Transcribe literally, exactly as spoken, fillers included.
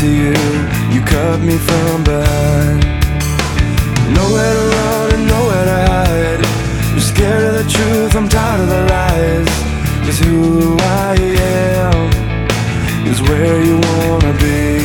to you, you cut me from behind. Nowhere to run and nowhere to hide. I'm scared of the truth, I'm tired of the lies. Just who I am is where you wanna be.